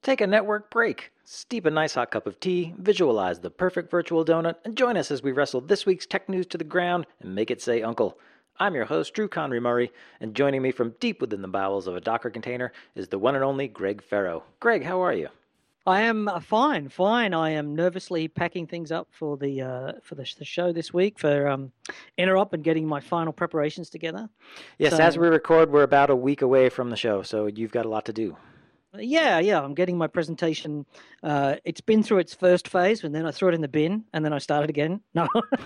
Take a network break, steep a nice hot cup of tea, visualize the perfect virtual donut, and join us as we wrestle this week's tech news to the ground and make it say uncle. I'm your host, Drew Conry Murray, and joining me from deep within the bowels of a Docker container is the one and only Greg Farrow. Greg, how are you? I am fine. I am nervously packing things up for the show this week for Interop and getting my final preparations together. Yes, as we record, we're about a week away from the show, so you've got a lot to do. Yeah. I'm getting my presentation. It's been through its first phase, and then I threw it in the bin, and then I started again. No.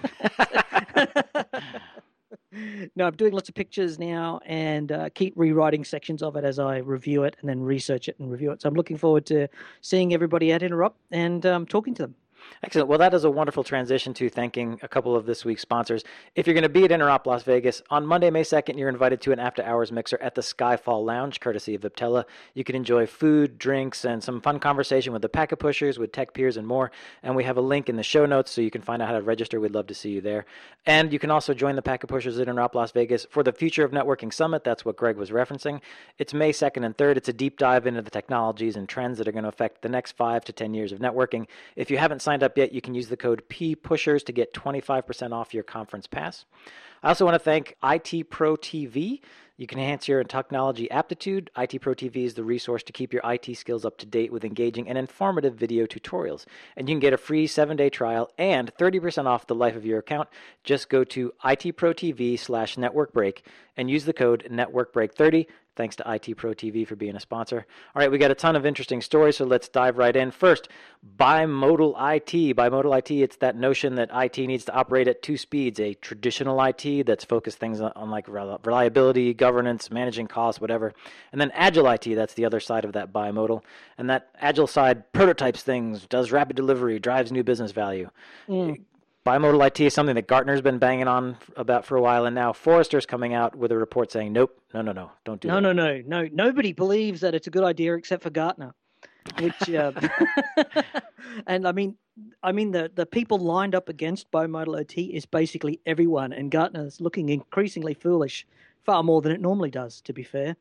No, I'm doing lots of pictures now and keep rewriting sections of it as I review it and then research it and review it. So I'm looking forward to seeing everybody at Interop and talking to them. Excellent. Well, that is a wonderful transition to thanking a couple of this week's sponsors. If you're going to be at Interop Las Vegas, on Monday, May 2nd, you're invited to an after-hours mixer at the Skyfall Lounge, courtesy of Viptela. You can enjoy food, drinks, and some fun conversation with the packet pushers, with tech peers, and more. And we have a link in the show notes so you can find out how to register. We'd love to see you there. And you can also join the packet pushers at Interop Las Vegas for the Future of Networking Summit. That's what Greg was referencing. It's May 2nd and 3rd. It's a deep dive into the technologies and trends that are going to affect the next 5 to 10 years of networking. If you haven't signed up yet, you can use the code PPushers to get 25% off your conference pass. I also want to thank IT Pro TV. You can enhance your technology aptitude. IT Pro TV is the resource to keep your IT skills up to date with engaging and informative video tutorials. And you can get a free 7-day trial and 30% off the life of your account. Just go to itprotv/networkbreak and use the code networkbreak30. Thanks to IT Pro TV for being a sponsor. All right, we got a ton of interesting stories, so let's dive right in. First, bimodal IT. Bimodal IT, it's that notion that IT needs to operate at two speeds, a traditional IT that's focused things on like reliability, governance, managing costs, whatever. And then agile IT, that's the other side of that bimodal. And that agile side prototypes things, does rapid delivery, drives new business value. Bimodal IT is something that Gartner's been banging on about for a while, and now Forrester's coming out with a report saying, nope, no, don't do that. No. Nobody believes that it's a good idea except for Gartner. Which, and I mean, the people lined up against bimodal IT is basically everyone, and Gartner's looking increasingly foolish, far more than it normally does, to be fair.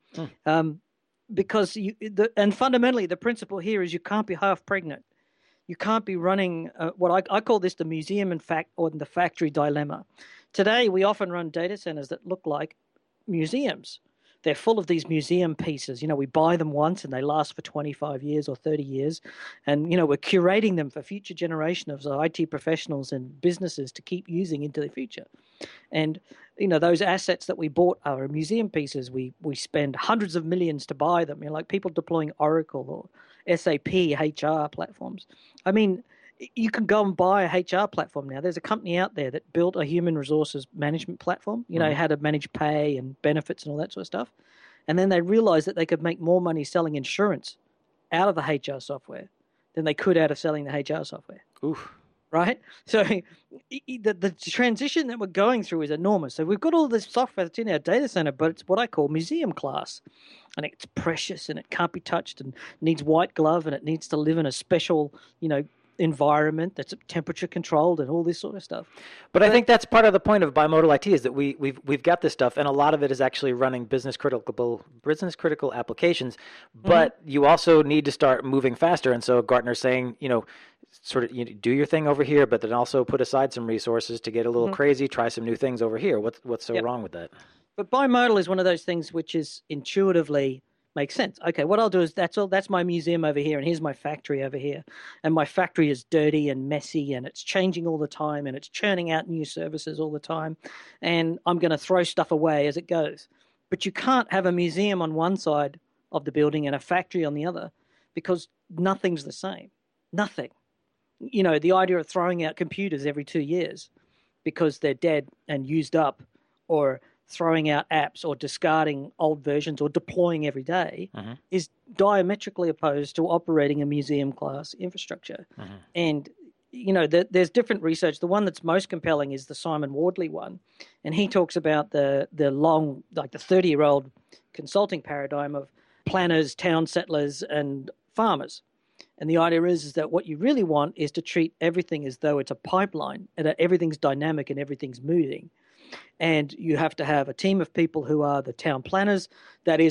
Because fundamentally, the principle here is you can't be half pregnant. You can't be running what I call this the museum or the factory dilemma. Today, we often run data centers that look like museums. They're full of these museum pieces. You know, we buy them once and they last for 25 years or 30 years. And, you know, we're curating them for future generation of IT professionals and businesses to keep using into the future. And, you know, those assets that we bought are museum pieces. We spend hundreds of millions to buy them, you know, like people deploying Oracle or SAP HR platforms. I mean, you can go and buy a HR platform now. There's a company out there that built a human resources management platform, you know, how to manage pay and benefits and all that sort of stuff. And then they realized that they could make more money selling insurance out of the HR software than they could out of selling the HR software. Oof. Right? So the transition that we're going through is enormous. So we've got all this software that's in our data center, but it's what I call museum class. And it's precious and it can't be touched and needs white glove and it needs to live in a special, you know, environment that's temperature controlled and all this sort of stuff. But I think that's part of the point of bimodal IT is that we've got this stuff, and a lot of it is actually running business critical applications. But you also need to start moving faster, and so Gartner's saying, you know, sort of do your thing over here, but then also put aside some resources to get a little crazy, try some new things over here. What's so wrong with that? But bimodal is one of those things which is intuitively makes sense. Okay, what I'll do is that's my museum over here, and here's my factory over here. And my factory is dirty and messy, and it's changing all the time, and it's churning out new services all the time. And I'm going to throw stuff away as it goes. But you can't have a museum on one side of the building and a factory on the other because nothing's the same. Nothing. You know, the idea of throwing out computers every 2 years because they're dead and used up, or throwing out apps or discarding old versions or deploying every day is diametrically opposed to operating a museum class infrastructure. And, you know, there's different research. The one that's most compelling is the Simon Wardley one. And he talks about the 30-year-old consulting paradigm of planners, town settlers, and farmers. And the idea is that what you really want is to treat everything as though it's a pipeline and that everything's dynamic and everything's moving. And you have to have a team of people who are the town planners. That is, they're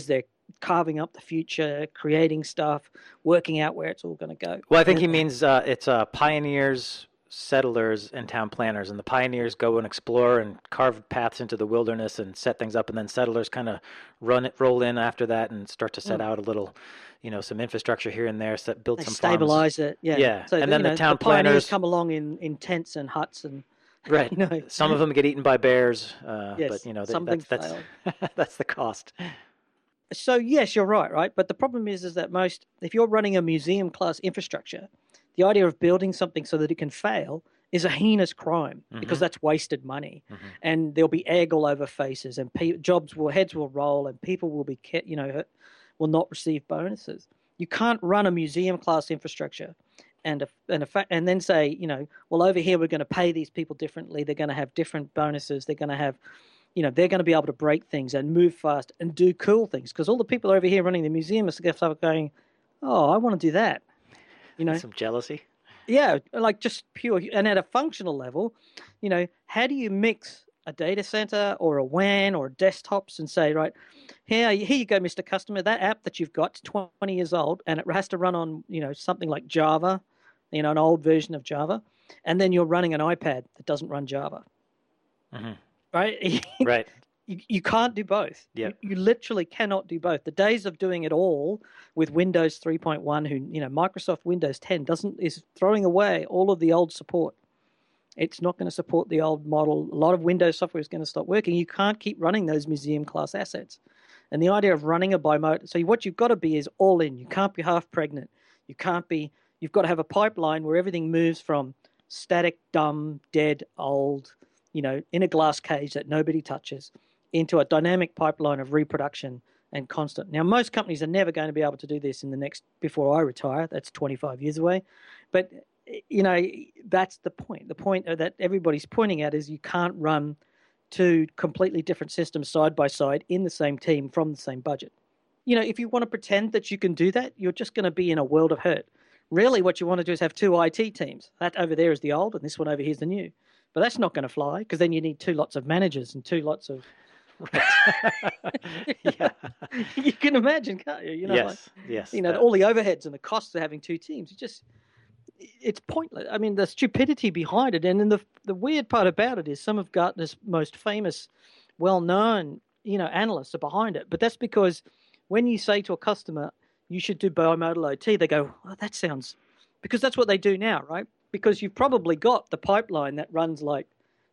carving up the future, creating stuff, working out where it's all going to go. Well, I think he means it's pioneers, settlers, and town planners. And the pioneers go and explore and carve paths into the wilderness and set things up, and then settlers kind of roll in after that and start to set out a little, some infrastructure here and there, build some stabilize farms. it. Yeah. Yeah. So and then the town the pioneers planners come along in tents and huts and. Right. Some of them get eaten by bears, yes, but that's that's the cost. So yes, you're right. But the problem is that if you're running a museum class infrastructure, the idea of building something so that it can fail is a heinous crime because that's wasted money, and there'll be egg all over faces, and heads will roll, and people will be will not receive bonuses. You can't run a museum class infrastructure and then say, well, over here we're going to pay these people differently. They're going to have different bonuses. They're going to have, they're going to be able to break things and move fast and do cool things. Because all the people over here running the museum are going, oh, I want to do that. Some jealousy. Yeah, like just pure. And at a functional level, how do you mix a data center or a WAN or desktops and say, right, here you go, Mr. Customer, that app that you've got is 20 years old and it has to run on, something like Java, an old version of Java, and then you're running an iPad that doesn't run Java. Right? Right. You can't do both. Yeah. You literally cannot do both. The days of doing it all with Windows 3.1, Microsoft Windows 10 is throwing away all of the old support. It's not going to support the old model. A lot of Windows software is going to stop working. You can't keep running those museum class assets. And the idea of running a bimodal, so what you've got to be is all in. You can't be half pregnant. You've got to have a pipeline where everything moves from static, dumb, dead, old, in a glass cage that nobody touches, into a dynamic pipeline of reproduction and constant. Now, most companies are never going to be able to do this before I retire. That's 25 years away. But, that's the point. The point that everybody's pointing at is you can't run two completely different systems side by side in the same team from the same budget. If you want to pretend that you can do that, you're just going to be in a world of hurt. Really, what you want to do is have two IT teams. That over there is the old, and this one over here is the new. But that's not going to fly because then you need two lots of managers and two lots of. Yeah. You can imagine, can't you? Yes. All the overheads and the costs of having two teams. It's pointless. I mean, the stupidity behind it, and then the weird part about it is some of Gartner's most famous, well-known, analysts are behind it. But that's because when you say to a customer, you should do bimodal OT, they go, oh, that sounds, because that's what they do now, right? Because you've probably got the pipeline that runs like,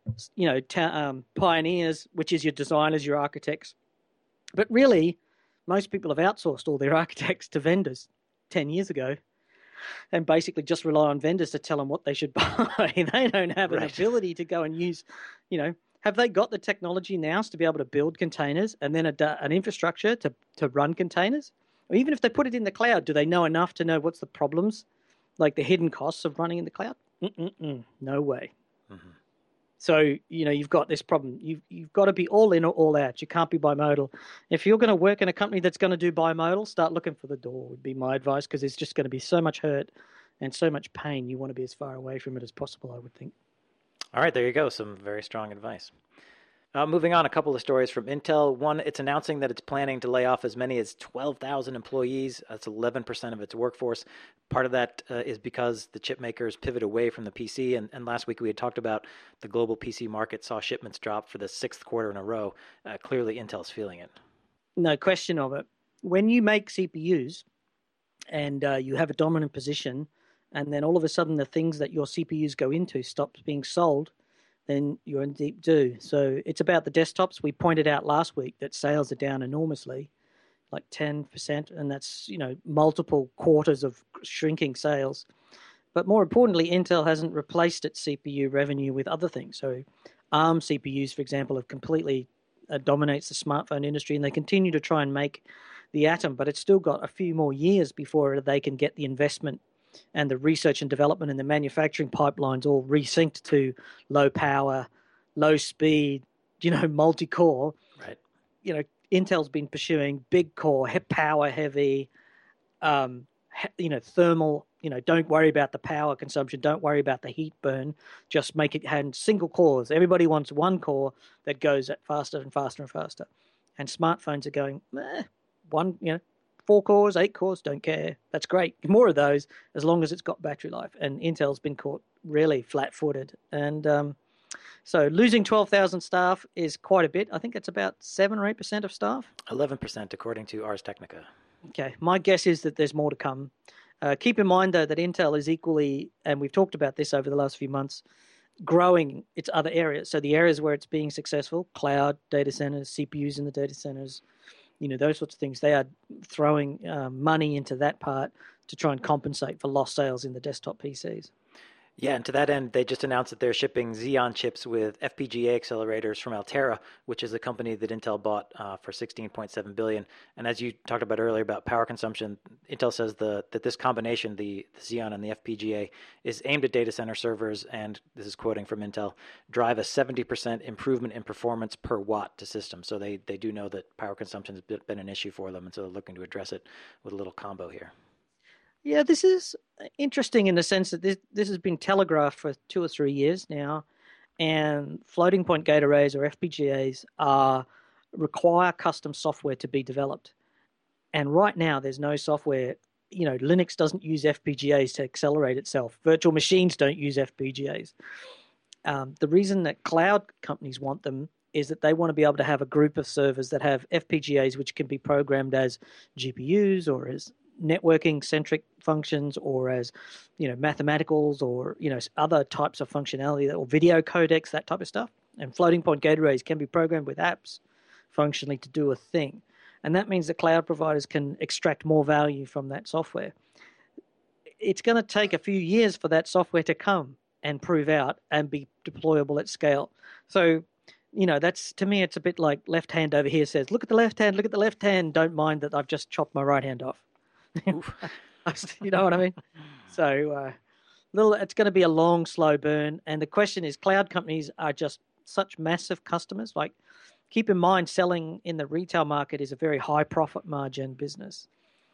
pioneers, which is your designers, your architects. But really, most people have outsourced all their architects to vendors 10 years ago and basically just rely on vendors to tell them what they should buy. They don't have an ability to go and use, have they got the technology now to be able to build containers and then an infrastructure to run containers? Or even if they put it in the cloud, do they know enough to know what's the problems, like the hidden costs of running in the cloud? No way. Mm-hmm. So, you've got this problem. You've got to be all in or all out. You can't be bimodal. If you're going to work in a company that's going to do bimodal, start looking for the door would be my advice, because there's just going to be so much hurt and so much pain. You want to be as far away from it as possible, I would think. All right, there you go. Some very strong advice. Moving on, a couple of stories from Intel. One, it's announcing that it's planning to lay off as many as 12,000 employees. That's 11% of its workforce. Part of that is because the chip makers pivot away from the PC. And last week we had talked about the global PC market saw shipments drop for the sixth quarter in a row. Clearly, Intel's feeling it. No question of it. When you make CPUs and you have a dominant position, and then all of a sudden the things that your CPUs go into stops being sold, then you're in deep doo. So it's about the desktops. We pointed out last week that sales are down enormously, like 10%, and that's, multiple quarters of shrinking sales. But more importantly, Intel hasn't replaced its CPU revenue with other things. So ARM CPUs, for example, have completely dominates the smartphone industry, and they continue to try and make the Atom, but it's still got a few more years before they can get the investment and the research and development and the manufacturing pipelines all resynced to low power, low speed, multi-core. Right. Intel's been pursuing big core, power heavy, thermal, don't worry about the power consumption, don't worry about the heat burn, just make it hand single cores. Everybody wants one core that goes at faster and faster and faster. And smartphones are going, one, 4 cores, 8 cores, don't care. That's great. More of those, as long as it's got battery life. And Intel's been caught really flat-footed. And so losing 12,000 staff is quite a bit. I think it's about 7 or 8% of staff. 11%, according to Ars Technica. Okay. My guess is that there's more to come. Keep in mind, though, that Intel is equally, and we've talked about this over the last few months, growing its other areas. So the areas where it's being successful, cloud, data centers, CPUs in the data centers, those sorts of things, they are throwing money into that part to try and compensate for lost sales in the desktop PCs. Yeah, and to that end, they just announced that they're shipping Xeon chips with FPGA accelerators from Altera, which is a company that Intel bought for $16.7 billion. And as you talked about earlier about power consumption, Intel says that this combination, the Xeon and the FPGA, is aimed at data center servers, and this is quoting from Intel, drive a 70% improvement in performance per watt to systems. So they do know that power consumption has been an issue for them, and so they're looking to address it with a little combo here. Yeah, this is interesting in the sense that this has been telegraphed for 2 or 3 years now, and floating point gate arrays or FPGAs require custom software to be developed. And right now, there's no software. Linux doesn't use FPGAs to accelerate itself. Virtual machines don't use FPGAs. The reason that cloud companies want them is that they want to be able to have a group of servers that have FPGAs which can be programmed as GPUs or as networking centric functions or as mathematicals or other types of functionality or video codecs, that type of stuff. And floating point gate arrays can be programmed with apps functionally to do a thing, and that means that cloud providers can extract more value from that software. It's going to take a few years for that software to come and prove out and be deployable at scale. So that's, to me, it's a bit like left hand over here says, look at the left hand, don't mind that I've just chopped my right hand off. You know what I mean? So it's going to be a long, slow burn. And the question is, cloud companies are just such massive customers. Like, keep in mind, selling in the retail market is a very high profit margin business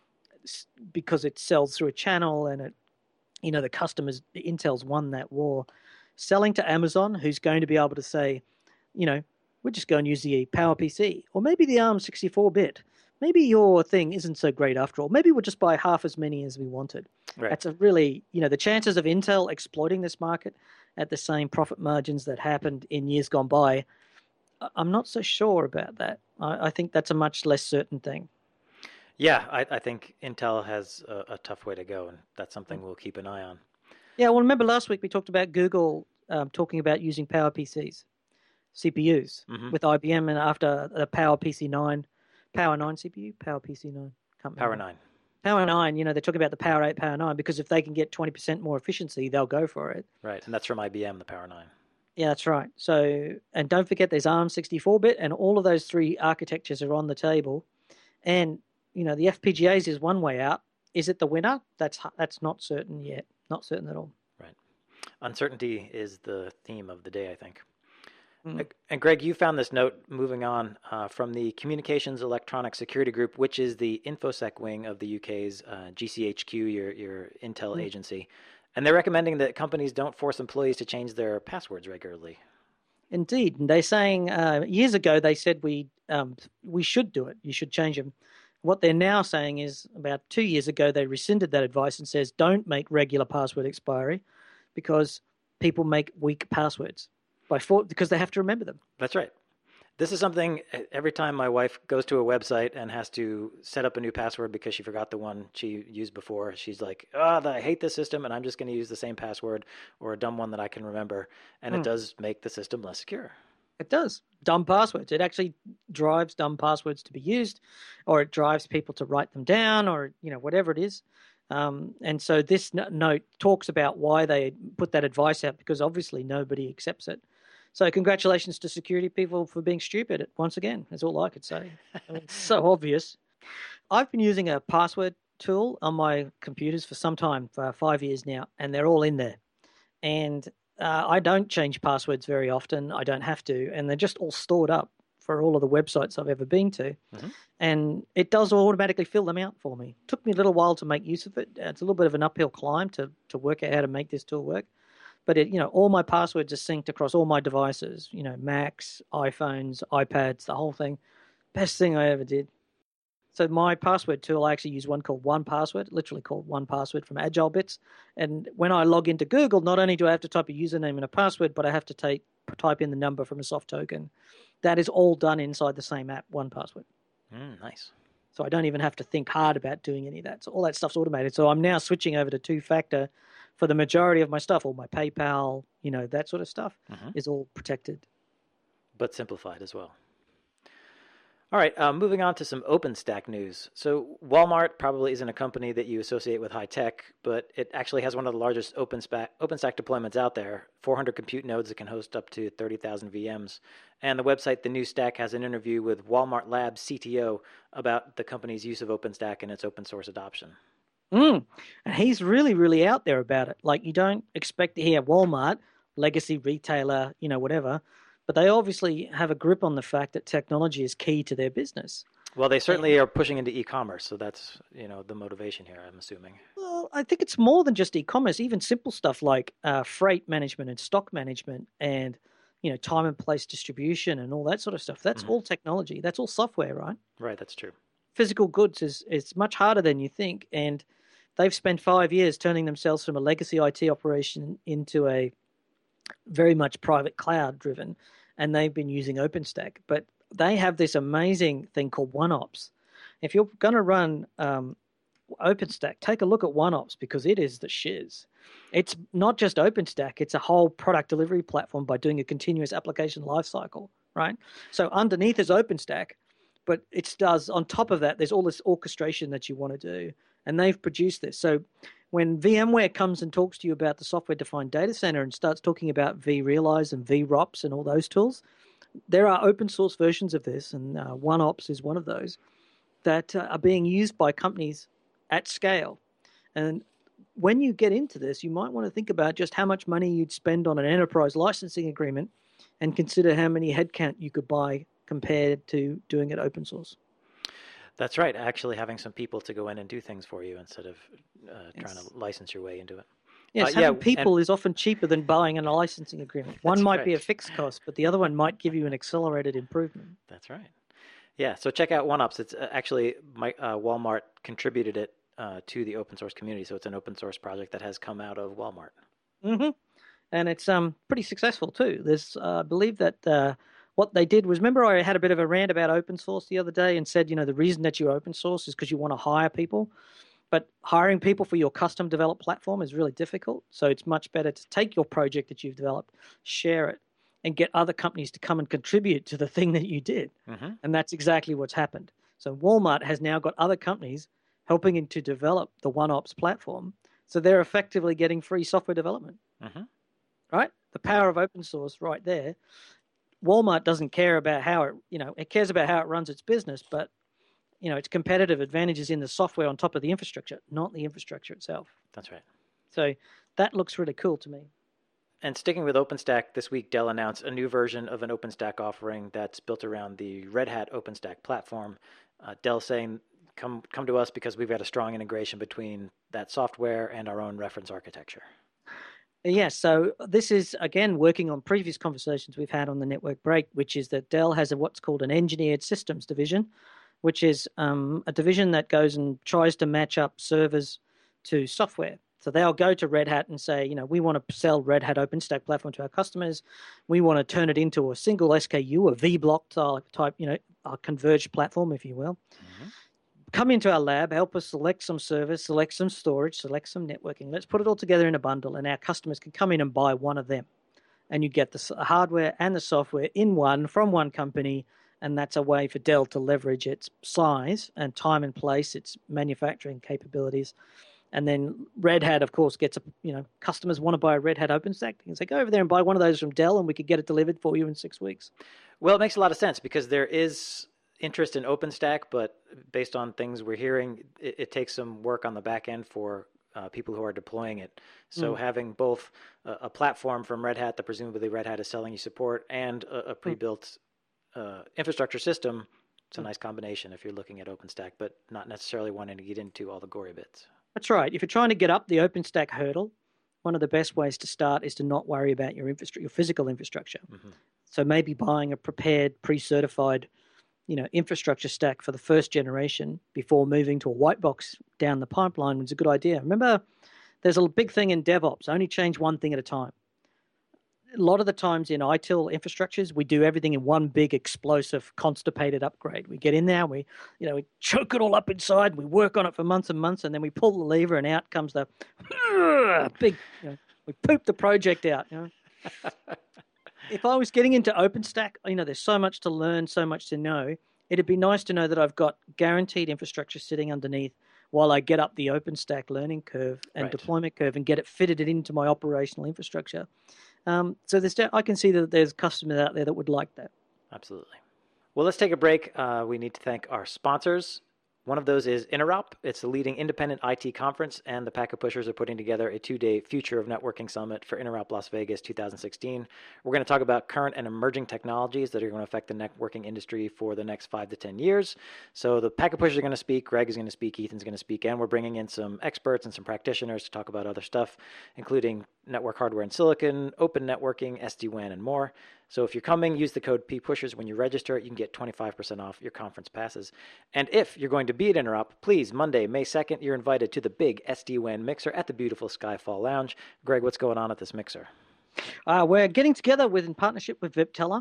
because it sells through a channel and the customers, Intel's won that war. Selling to Amazon, who's going to be able to say, we're just going to use the PowerPC or maybe the ARM 64-bit. Maybe your thing isn't so great after all. Maybe we'll just buy half as many as we wanted. Right. That's a really, the chances of Intel exploiting this market at the same profit margins that happened in years gone by, I'm not so sure about that. I think that's a much less certain thing. Yeah, I think Intel has a tough way to go, and that's something we'll keep an eye on. Yeah, well, remember last week we talked about Google talking about using PowerPCs, CPUs, with IBM, and after the PowerPC 9, Power 9 CPU, PowerPC 9. Power 9. Power 9, they're talking about the Power 8, Power 9, because if they can get 20% more efficiency, they'll go for it. Right, and that's from IBM, the Power 9. Yeah, that's right. So, and don't forget there's ARM 64-bit, and all of those 3 architectures are on the table. And, the FPGAs is one way out. Is it the winner? That's not certain yet. Not certain at all. Right. Uncertainty is the theme of the day, I think. And Greg, you found this note moving on from the Communications Electronic Security Group, which is the InfoSec wing of the UK's GCHQ, your Intel agency. And they're recommending that companies don't force employees to change their passwords regularly. Indeed. And they're saying years ago they said we should do it. You should change them. What they're now saying is about 2 years ago they rescinded that advice and says don't make regular password expiry because people make weak passwords. Because they have to remember them. That's right. This is something every time my wife goes to a website and has to set up a new password because she forgot the one she used before, she's like, I hate this system and I'm just going to use the same password or a dumb one that I can remember. And it does make the system less secure. It does. Dumb passwords. It actually drives dumb passwords to be used, or it drives people to write them down, or whatever it is. And so this note talks about why they put that advice out, because obviously nobody accepts it. So congratulations to security people for being stupid once again. That's all I could say. It's so obvious. I've been using a password tool on my computers for some time, for 5 years now, and they're all in there. And I don't change passwords very often. I don't have to. And they're just all stored up for all of the websites I've ever been to. And it does automatically fill them out for me. It took me a little while to make use of it. It's a little bit of an uphill climb to work out how to make this tool work. But all my passwords are synced across all my devices, Macs, iPhones, iPads, the whole thing. Best thing I ever did. So my password tool, I actually use one called 1Password, literally called 1Password from Agile Bits. And when I log into Google, not only do I have to type a username and a password, but I have to type in the number from a soft token. That is all done inside the same app, 1Password. Nice. So I don't even have to think hard about doing any of that. So all that stuff's automated. So I'm now switching over to two-factor for the majority of my stuff. All my PayPal, that sort of stuff is all protected. But simplified as well. All right, moving on to some OpenStack news. So Walmart probably isn't a company that you associate with high tech, but it actually has one of the largest OpenStack deployments out there, 400 compute nodes that can host up to 30,000 VMs. And the website The New Stack has an interview with Walmart Labs CTO about the company's use of OpenStack and its open source adoption. And he's really, really out there about it. Like, you don't expect to hear Walmart, legacy retailer, whatever, but they obviously have a grip on the fact that technology is key to their business. Well, they certainly are pushing into e-commerce, so that's, the motivation here, I'm assuming. Well, I think it's more than just e-commerce, even simple stuff like freight management and stock management and, time and place distribution and all that sort of stuff. That's all technology. That's all software, right? Right, that's true. Physical goods is much harder than you think, and they've spent 5 years turning themselves from a legacy IT operation into a very much private cloud driven, and they've been using OpenStack. But they have this amazing thing called OneOps. If you're going to run OpenStack, take a look at OneOps because it is the shiz. It's not just OpenStack, it's a whole product delivery platform by doing a continuous application lifecycle, right? So underneath is OpenStack, but it does, on top of that, there's all this orchestration that you want to do, and they've produced this. So when VMware comes and talks to you about the software-defined data center and starts talking about vRealize and VROPS and all those tools, there are open source versions of this, and OneOps is one of those, that are being used by companies at scale. And when you get into this, you might want to think about just how much money you'd spend on an enterprise licensing agreement and consider how many headcount you could buy compared to doing it open source. That's right. Actually having some people to go in and do things for you instead of trying to license your way into it. Yes, having people is often cheaper than buying a licensing agreement. One might be a fixed cost, but the other one might give you an accelerated improvement. That's right. Yeah, so check out OneOps. It's actually Walmart contributed it to the open source community, so it's an open source project that has come out of Walmart. And it's pretty successful too. There's, I believe that what they did was, remember I had a bit of a rant about open source the other day and said, the reason that you open source is because you want to hire people. But hiring people for your custom developed platform is really difficult. So it's much better to take your project that you've developed, share it, and get other companies to come and contribute to the thing that you did. And that's exactly what's happened. So Walmart has now got other companies helping him to develop the OneOps platform. So they're effectively getting free software development. Right? The power of open source right there. Walmart doesn't care about how it, it cares about how it runs its business, but its competitive advantage is in the software on top of the infrastructure, not the infrastructure itself. That's right. So that looks really cool to me. And sticking with OpenStack, this week Dell announced a new version of an OpenStack offering that's built around the Red Hat OpenStack platform. Dell saying, come to us because we've got a strong integration between that software and our own reference architecture. Yes, so this is, again, working on previous conversations we've had on the network break, which is that Dell has what's called an engineered systems division, which is a division that goes and tries to match up servers to software. So they'll go to Red Hat and say, we want to sell Red Hat OpenStack platform to our customers. We want to turn it into a single SKU, a vBlock type, a converged platform, if you will. Come into our lab, help us select some servers, select some storage, select some networking. Let's put it all together in a bundle, and our customers can come in and buy one of them. And you get the hardware and the software in one from one company, and that's a way for Dell to leverage its size and time and place, its manufacturing capabilities. And then Red Hat, of course, gets customers want to buy a Red Hat OpenStack. They can say, go over there and buy one of those from Dell, and we could get it delivered for you in 6 weeks. Well, it makes a lot of sense because there is interest in OpenStack, but based on things we're hearing, it takes some work on the back end for people who are deploying it. So having both a platform from Red Hat that presumably Red Hat is selling you support and a pre-built infrastructure system, it's a nice combination if you're looking at OpenStack, but not necessarily wanting to get into all the gory bits. That's right. If you're trying to get up the OpenStack hurdle, one of the best ways to start is to not worry about your physical infrastructure. So maybe buying a prepared, pre-certified infrastructure stack for the first generation before moving to a white box down the pipeline was a good idea. Remember, there's a big thing in DevOps: only change one thing at a time. A lot of the times in ITIL infrastructures, we do everything in one big explosive constipated upgrade. We get in there, we choke it all up inside, we work on it for months and months, and then we pull the lever and out comes the big, we poop the project out. If I was getting into OpenStack, there's so much to learn, so much to know. It'd be nice to know that I've got guaranteed infrastructure sitting underneath while I get up the OpenStack learning curve and deployment curve and get it fitted into my operational infrastructure. So I can see that there's customers out there that would like that. Absolutely. Well, let's take a break. We need to thank our sponsors. One of those is Interop. It's the leading independent IT conference, and the Packet Pushers are putting together a 2-day Future of Networking Summit for Interop Las Vegas 2016. We're going to talk about current and emerging technologies that are going to affect the networking industry for the next 5 to 10 years. So the Packet Pushers are going to speak, Greg is going to speak, Ethan's going to speak, and we're bringing in some experts and some practitioners to talk about other stuff, including network hardware and silicon, open networking, SD-WAN, and more. So if you're coming, use the code PPushers when you register. You can get 25% off your conference passes. And if you're going to be at Interop, please, Monday, May 2nd, you're invited to the big SD-WAN mixer at the beautiful Skyfall Lounge. Greg, what's going on at this mixer? We're getting together in partnership with Viptela,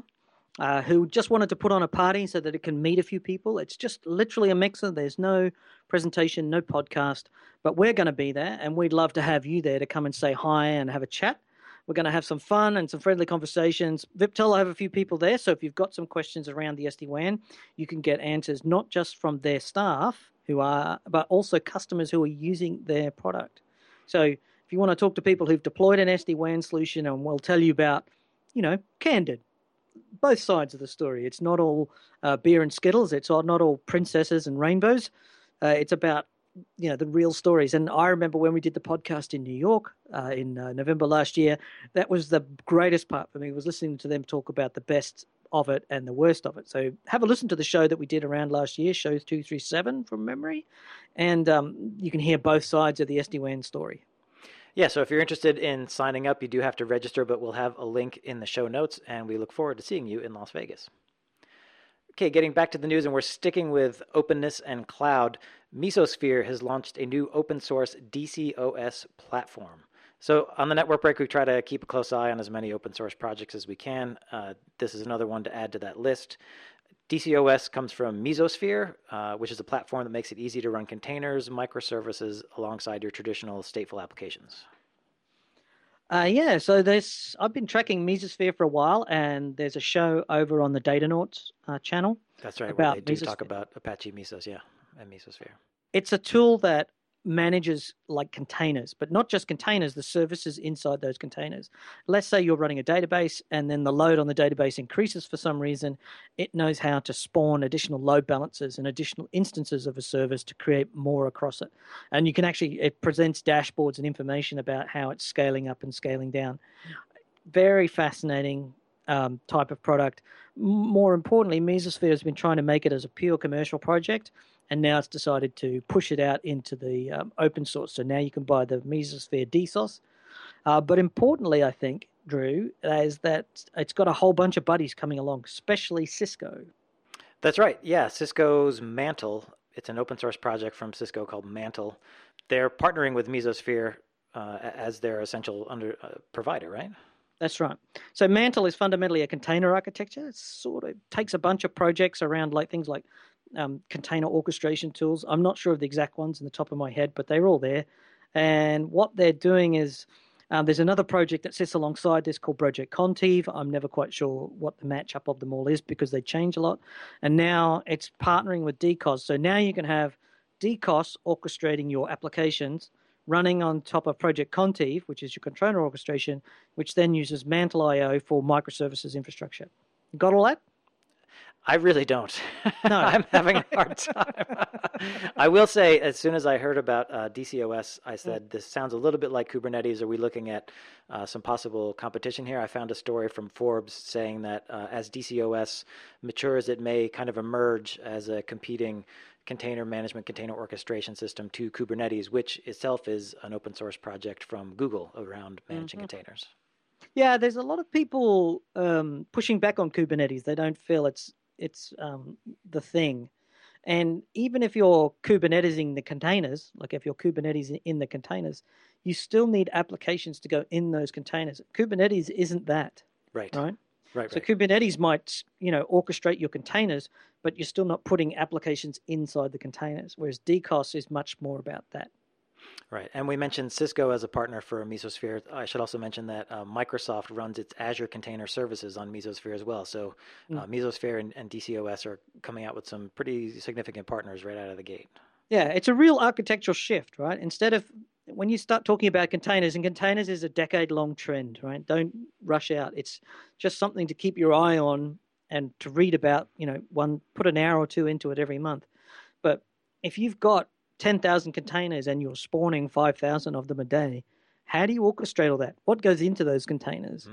who just wanted to put on a party so that it can meet a few people. It's just literally a mixer. There's no presentation, no podcast, but we're going to be there, and we'd love to have you there to come and say hi and have a chat. We're going to have some fun and some friendly conversations. Viptela have a few people there, so if you've got some questions around the SD-WAN, you can get answers not just from their staff, but also customers who are using their product. So if you want to talk to people who've deployed an SD-WAN solution, and we'll tell you about, candid, both sides of the story. It's not all beer and Skittles. It's not all princesses and rainbows. It's about the real stories. And I remember when we did the podcast in New York in November last year, that was the greatest part for me, was listening to them talk about the best of it and the worst of it. So have a listen to the show that we did around last year, show 237 from memory, and you can hear both sides of the SD-WAN story. Yeah, so if you're interested in signing up, you do have to register, but we'll have a link in the show notes, and we look forward to seeing you in Las Vegas. Okay, getting back to the news, and we're sticking with openness and cloud. Mesosphere has launched a new open source DCOS platform. So on the Network Break, we try to keep a close eye on as many open source projects as we can. This is another one to add to that list. DCOS comes from Mesosphere, which is a platform that makes it easy to run containers, microservices alongside your traditional stateful applications. So I've been tracking Mesosphere for a while, and there's a show over on the Datanauts channel. That's right, where they do talk about Apache Mesos, and Mesosphere. It's a tool that manages like containers, but not just containers, the services inside those containers. Let's say you're running a database and then the load on the database increases for some reason. It knows how to spawn additional load balancers and additional instances of a service to create more across it. And it presents dashboards and information about how it's scaling up and scaling down. Very fascinating type of product. More importantly, Mesosphere has been trying to make it as a pure commercial project, and now it's decided to push it out into the open source. So now you can buy the Mesosphere DSOS. But importantly, I think, Drew, is that it's got a whole bunch of buddies coming along, especially Cisco. That's right. Yeah, Cisco's Mantle. It's an open source project from Cisco called Mantle. They're partnering with Mesosphere as their essential provider, right? That's right. So Mantle is fundamentally a container architecture. It sort of takes a bunch of projects around things like container orchestration tools. I'm not sure of the exact ones in the top of my head, but they're all there. And what they're doing is there's another project that sits alongside this called Project Contiv. I'm never quite sure what the matchup of them all is because they change a lot. And now it's partnering with DCOS. So now you can have DCOS orchestrating your applications running on top of Project Contiv, which is your container orchestration, which then uses Mantle IO for microservices infrastructure. Got all that? I really don't. No. I'm having a hard time. I will say, as soon as I heard about DCOS, I said, this sounds a little bit like Kubernetes. Are we looking at some possible competition here? I found a story from Forbes saying that as DCOS matures, it may kind of emerge as a competing container management, container orchestration system to Kubernetes, which itself is an open source project from Google around managing containers. Yeah, there's a lot of people pushing back on Kubernetes. They don't feel it's it's the thing. And even if you're Kubernetising the containers, like if you're Kubernetes in the containers, you still need applications to go in those containers. Kubernetes isn't that. Right. Right. Right. So Kubernetes might, orchestrate your containers, but you're still not putting applications inside the containers, whereas DCOS is much more about that. Right. And we mentioned Cisco as a partner for Mesosphere. I should also mention that Microsoft runs its Azure Container Services on Mesosphere as well. So Mesosphere and DCOS are coming out with some pretty significant partners right out of the gate. Yeah, it's a real architectural shift, right? Instead of when you start talking about containers, and containers is a decade-long trend, right? Don't rush out. It's just something to keep your eye on and to read about, put an hour or two into it every month. But if you've got 10,000 containers and you're spawning 5,000 of them a day, how do you orchestrate all that? What goes into those containers?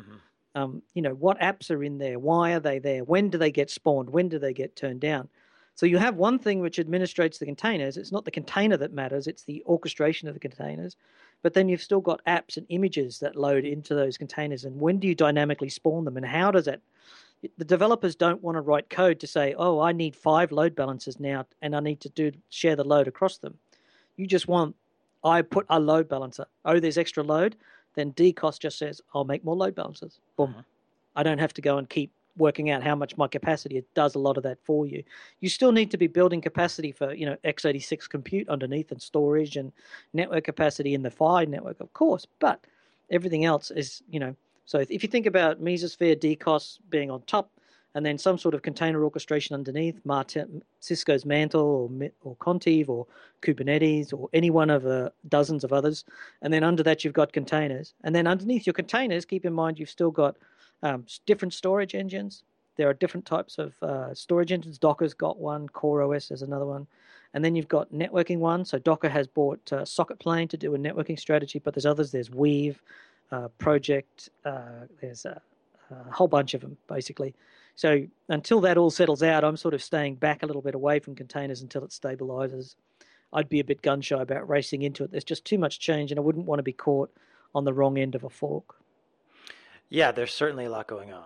What apps are in there? Why are they there? When do they get spawned? When do they get turned down? So you have one thing which administrates the containers. It's not the container that matters. It's the orchestration of the containers. But then you've still got apps and images that load into those containers. And when do you dynamically spawn them? And how does that? The developers don't want to write code to say, oh, I need 5 load balancers now, and I need to share the load across them. You just want, I put a load balancer. Oh, there's extra load. Then DCOS just says, I'll make more load balancers. Boom. I don't have to go and keep working out how much my capacity. It does a lot of that for you. You still need to be building capacity for, x86 compute underneath and storage and network capacity in the PHY network, of course. But everything else is, so if you think about Mesosphere, DCOS being on top, and then some sort of container orchestration underneath, Cisco's Mantle or Contiv or Kubernetes or any one of the dozens of others. And then under that, you've got containers. And then underneath your containers, keep in mind, you've still got different storage engines. There are different types of storage engines. Docker's got one. CoreOS has another one. And then you've got networking one. So Docker has bought Socketplane to do a networking strategy, but there's others. There's Weave, Project. There's a whole bunch of them, basically. So until that all settles out, I'm sort of staying back a little bit away from containers until it stabilizes. I'd be a bit gun-shy about racing into it. There's just too much change, and I wouldn't want to be caught on the wrong end of a fork. Yeah, there's certainly a lot going on.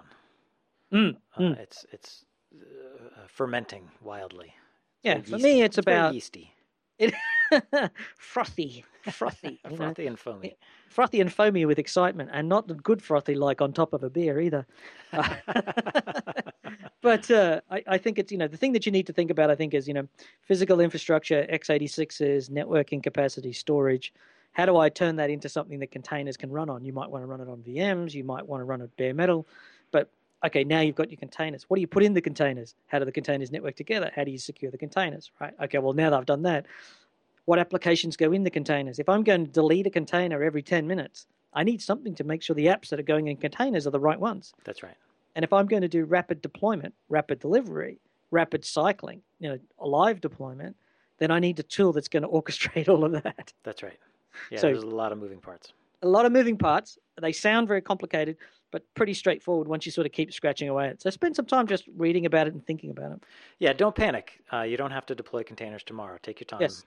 It's fermenting wildly. Yeah, for me, it's about very yeasty. Frothy, frothy and foamy. Frothy and foamy with excitement, and not good frothy like on top of a beer either. But I think it's, the thing that you need to think about, I think, is, physical infrastructure, x86s, networking capacity, storage. How do I turn that into something that containers can run on? You might want to run it on VMs. You might want to run it bare metal. But, okay, now you've got your containers. What do you put in the containers? How do the containers network together? How do you secure the containers, right? Okay, well, now that I've done that, what applications go in the containers? If I'm going to delete a container every 10 minutes, I need something to make sure the apps that are going in containers are the right ones. That's right. And if I'm going to do rapid deployment, rapid delivery, rapid cycling, a live deployment, then I need a tool that's going to orchestrate all of that. That's right. Yeah, so, there's a lot of moving parts. A lot of moving parts. They sound very complicated, but pretty straightforward once you sort of keep scratching away at it. So spend some time just reading about it and thinking about it. Yeah, don't panic. You don't have to deploy containers tomorrow. Take your time. Yes.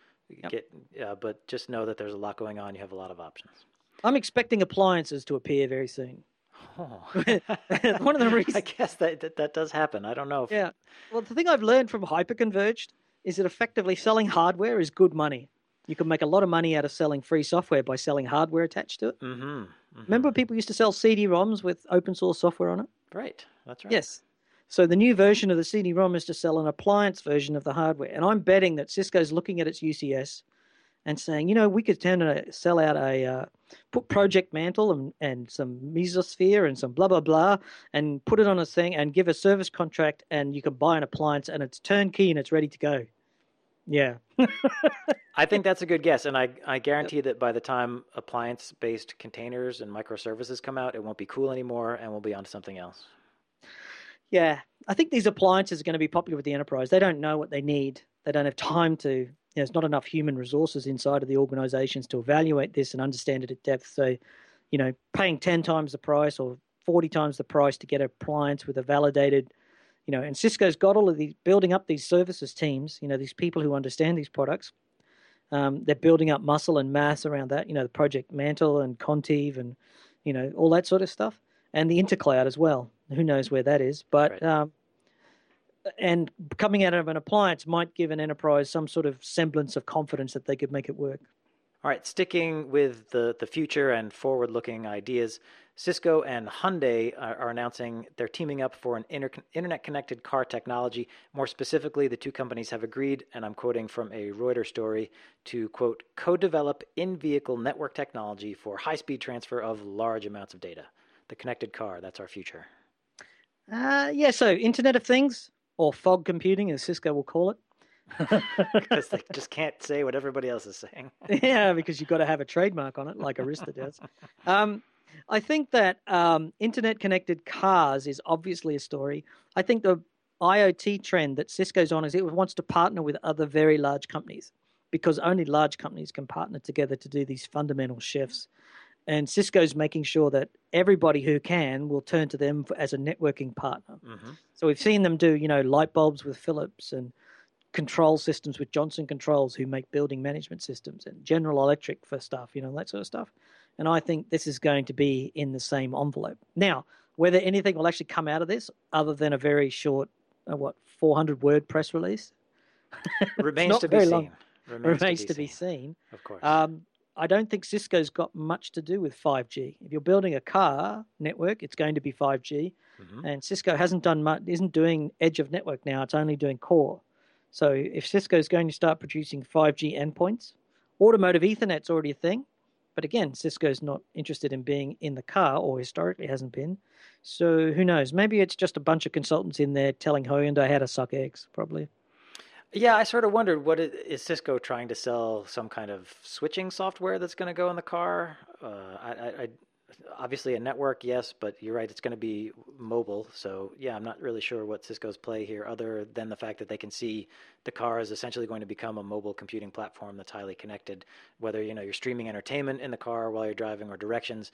But just know that there's a lot going on. You have a lot of options. I'm expecting appliances to appear very soon. Oh. One of the reasons. I guess that does happen. I don't know. Yeah. Well, the thing I've learned from Hyperconverged is that effectively selling hardware is good money. You can make a lot of money out of selling free software by selling hardware attached to it. Remember people used to sell CD-ROMs with open source software on it? Right. That's right. Yes. So the new version of the CD-ROM is to sell an appliance version of the hardware. And I'm betting that Cisco's looking at its UCS and saying, we could sell out put Project Mantle and some Mesosphere and some blah, blah, blah, and put it on a thing and give a service contract, and you can buy an appliance and it's turnkey and it's ready to go. Yeah. I think that's a good guess. And I guarantee that by the time appliance-based containers and microservices come out, it won't be cool anymore and we'll be on to something else. Yeah. I think these appliances are going to be popular with the enterprise. They don't know what they need. They don't have time to, there's not enough human resources inside of the organizations to evaluate this and understand it at depth. So, paying 10 times the price or 40 times the price to get an appliance with a validated, and Cisco's got all of these, building up these services teams, these people who understand these products. They're building up muscle and mass around that, the Project Mantle and Contiv and, all that sort of stuff. And the Intercloud as well. Who knows where that is. But, right. and coming out of an appliance might give an enterprise some sort of semblance of confidence that they could make it work. All right, sticking with the future and forward-looking ideas, Cisco and Hyundai are announcing they're teaming up for an internet-connected car technology. More specifically, the two companies have agreed, and I'm quoting from a Reuters story, to, quote, co-develop in-vehicle network technology for high-speed transfer of large amounts of data. The connected car, that's our future. So Internet of Things, or fog computing, as Cisco will call it. Because they just can't say what everybody else is saying. Yeah, because you've got to have a trademark on it, like Arista does. I think that internet-connected cars is obviously a story. I think the IoT trend that Cisco's on is it wants to partner with other very large companies, because only large companies can partner together to do these fundamental shifts. And Cisco's making sure that everybody who can will turn to them as a networking partner. Mm-hmm. So we've seen them do, light bulbs with Philips and control systems with Johnson Controls, who make building management systems, and General Electric for stuff, that sort of stuff. And I think this is going to be in the same envelope. Now, whether anything will actually come out of this other than a very short, 400-word press release? Remains to be seen. Remains to be seen. Of course. I don't think Cisco's got much to do with 5G. If you're building a car network, it's going to be 5G. Mm-hmm. And Cisco isn't doing edge of network now. It's only doing core. So if Cisco's going to start producing 5G endpoints, automotive Ethernet's already a thing. But again, Cisco's not interested in being in the car, or historically hasn't been. So who knows? Maybe it's just a bunch of consultants in there telling Hyundai how to suck eggs, probably. Yeah, I sort of wondered, is Cisco trying to sell some kind of switching software that's going to go in the car? I obviously a network, yes, but you're right, it's going to be mobile. So yeah, I'm not really sure what Cisco's play here, other than the fact that they can see the car is essentially going to become a mobile computing platform that's highly connected, whether you're streaming entertainment in the car while you're driving, or directions.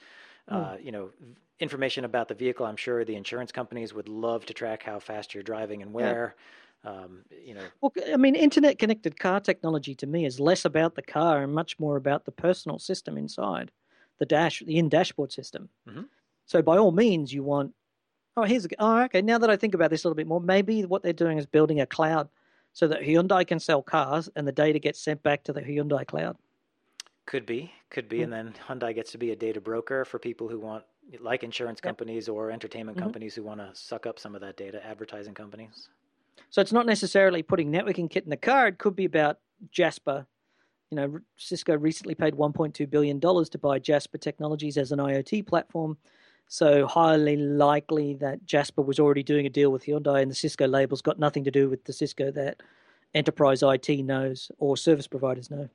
Information about the vehicle. I'm sure the insurance companies would love to track how fast you're driving and where. Yeah. Well, I mean, internet-connected car technology to me is less about the car and much more about the personal system inside, the in-dashboard system. Mm-hmm. So by all means, you want, okay, now that I think about this a little bit more, maybe what they're doing is building a cloud so that Hyundai can sell cars and the data gets sent back to the Hyundai cloud. Could be. And then Hyundai gets to be a data broker for people who want, like insurance companies or entertainment companies who want to suck up some of that data, advertising companies. So it's not necessarily putting networking kit in the car. It could be about Jasper. Cisco recently paid $1.2 billion to buy Jasper Technologies as an IoT platform. So highly likely that Jasper was already doing a deal with Hyundai, and the Cisco label's got nothing to do with the Cisco that enterprise IT knows or service providers know.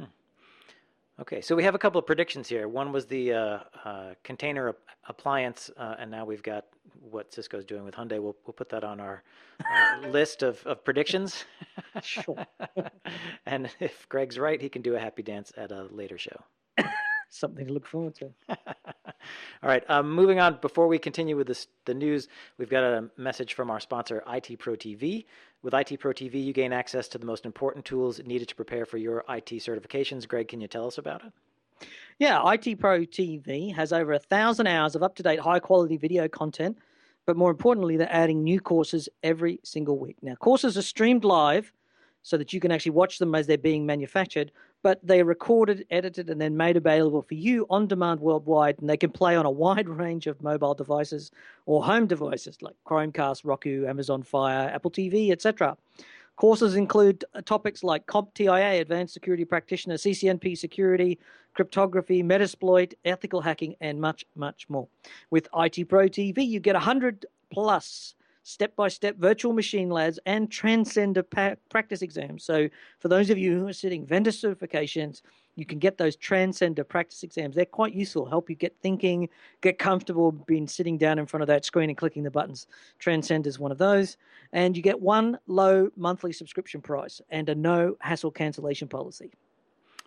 Okay, so we have a couple of predictions here. One was the container appliance, and now we've got what Cisco's doing with Hyundai. We'll put that on our list of predictions. Sure. And if Greg's right, he can do a happy dance at a later show. Something to look forward to. All right, moving on. Before we continue with the news, we've got a message from our sponsor, IT Pro TV. With IT Pro TV, you gain access to the most important tools needed to prepare for your IT certifications. Greg, can you tell us about it? Yeah, IT Pro TV has over 1,000 hours of up-to-date, high-quality video content, but more importantly, they're adding new courses every single week. Now, courses are streamed live so that you can actually watch them as they're being manufactured, but they're recorded, edited, and then made available for you on demand worldwide, and they can play on a wide range of mobile devices or home devices like Chromecast, Roku, Amazon Fire, Apple TV, etc. Courses include topics like CompTIA, Advanced Security Practitioner, CCNP Security, cryptography, Metasploit, ethical hacking, and much, much more. With IT Pro TV, you get 100 plus step-by-step virtual machine labs and Transcender practice exams. So for those of you who are sitting vendor certifications, you can get those Transcender practice exams. They're quite useful, help you get thinking, get comfortable being sitting down in front of that screen and clicking the buttons. Transcender is one of those. And you get one low monthly subscription price and a no hassle cancellation policy.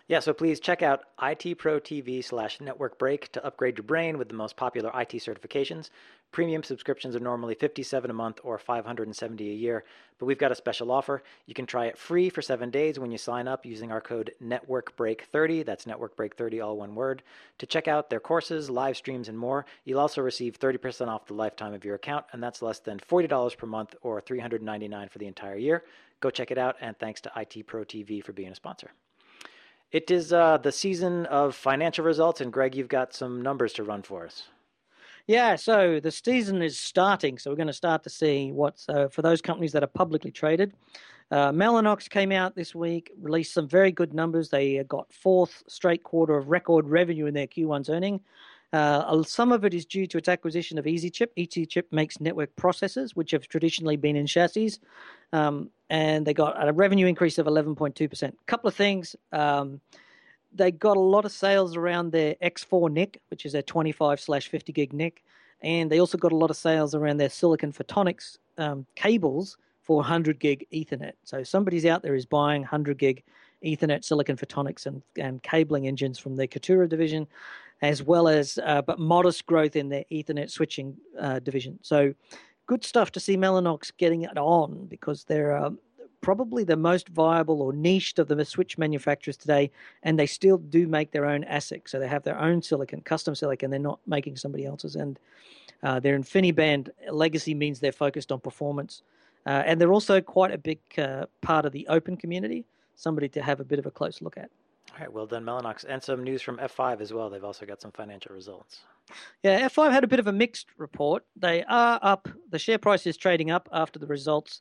Yeah, so please check out itprotv/networkbreak to upgrade your brain with the most popular IT certifications. Premium subscriptions are normally $57 a month or $570 a year, but we've got a special offer. You can try it free for 7 days when you sign up using our code NETWORKBREAK30. That's NETWORKBREAK30, all one word. To check out their courses, live streams, and more, you'll also receive 30% off the lifetime of your account, and that's less than $40 per month or $399 for the entire year. Go check it out, and thanks to IT Pro TV for being a sponsor. It is the season of financial results, and Greg, you've got some numbers to run for us. Yeah, so the season is starting, so we're going to start to see what's for those companies that are publicly traded. Mellanox came out this week, released some very good numbers. They got fourth straight quarter of record revenue in their Q1's earning. Some of it is due to its acquisition of EasyChip. EasyChip makes network processors, which have traditionally been in chassis, and they got a revenue increase of 11.2%. Couple of things. They got a lot of sales around their X4 NIC, which is their 25/50 gig NIC, and they also got a lot of sales around their silicon photonics cables for 100 gig Ethernet. So somebody's out there is buying 100 gig Ethernet silicon photonics and cabling engines from their Katura division, as well as but modest growth in their Ethernet switching division. So good stuff to see Mellanox getting it on, because they're probably the most viable or niched of the switch manufacturers today, and they still do make their own ASIC. So they have their own silicon, custom silicon. They're not making somebody else's. And their InfiniBand legacy means they're focused on performance. And they're also quite a big part of the open community, somebody to have a bit of a close look at. All right, well done, Mellanox. And some news from F5 as well. They've also got some financial results. Yeah, F5 had a bit of a mixed report. They are up. The share price is trading up after the results.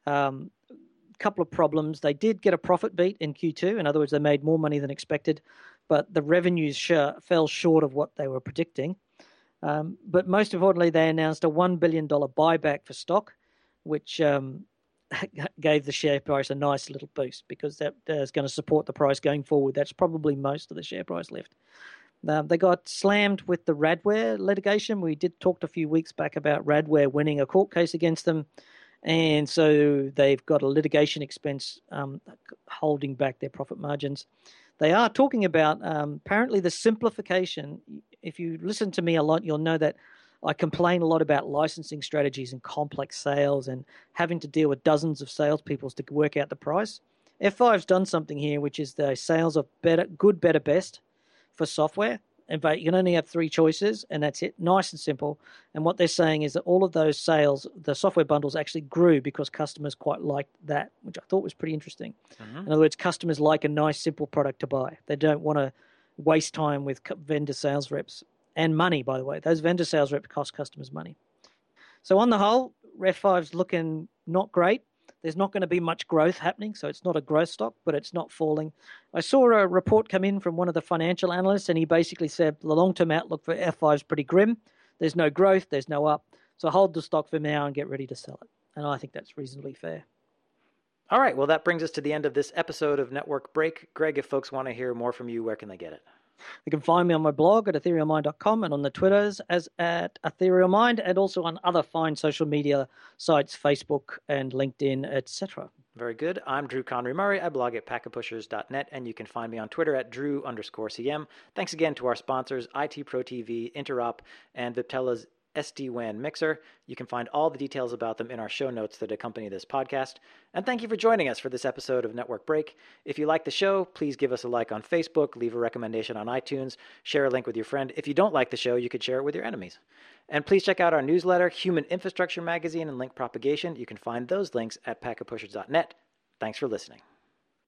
Couple of problems. They did get a profit beat in Q2. In other words, they made more money than expected, but the revenues fell short of what they were predicting. But most importantly, they announced a $1 billion buyback for stock, which gave the share price a nice little boost, because that is going to support the price going forward. That's probably most of the share price lift. They got slammed with the Radware litigation. We did talk a few weeks back about Radware winning a court case against them. And so they've got a litigation expense holding back their profit margins. They are talking about apparently the simplification. If you listen to me a lot, you'll know that I complain a lot about licensing strategies and complex sales and having to deal with dozens of salespeople to work out the price. F5's done something here, which is the sales of good, better, best for software. But you can only have 3 choices, and that's it. Nice and simple. And what they're saying is that all of those sales, the software bundles, actually grew because customers quite liked that, which I thought was pretty interesting. Mm-hmm. In other words, customers like a nice, simple product to buy. They don't want to waste time with vendor sales reps. And money, by the way. Those vendor sales reps cost customers money. So on the whole, F5's looking not great. There's not going to be much growth happening, so it's not a growth stock, but it's not falling. I saw a report come in from one of the financial analysts, and he basically said the long-term outlook for F5 is pretty grim. There's no growth, there's no up. So hold the stock for now and get ready to sell it. And I think that's reasonably fair. All right, well, that brings us to the end of this episode of Network Break. Greg, if folks want to hear more from you, where can they get it? You can find me on my blog at etherealmind.com and on the Twitters as at etherealmind, and also on other fine social media sites, Facebook and LinkedIn, etc. Very good. I'm Drew Conry Murray. I blog at packetpushers.net, and you can find me on Twitter at Drew_CM. Thanks again to our sponsors, IT Pro TV, Interop, and Viptela's SD-WAN mixer. You can find all the details about them in our show notes that accompany this podcast. And thank you for joining us for this episode of Network Break. If you like the show, please give us a like on Facebook, leave a recommendation on iTunes, share a link with your friend. If you don't like the show, you could share it with your enemies. And please check out our newsletter, Human Infrastructure Magazine, and Link Propagation. You can find those links at packetpushers.net. Thanks for listening.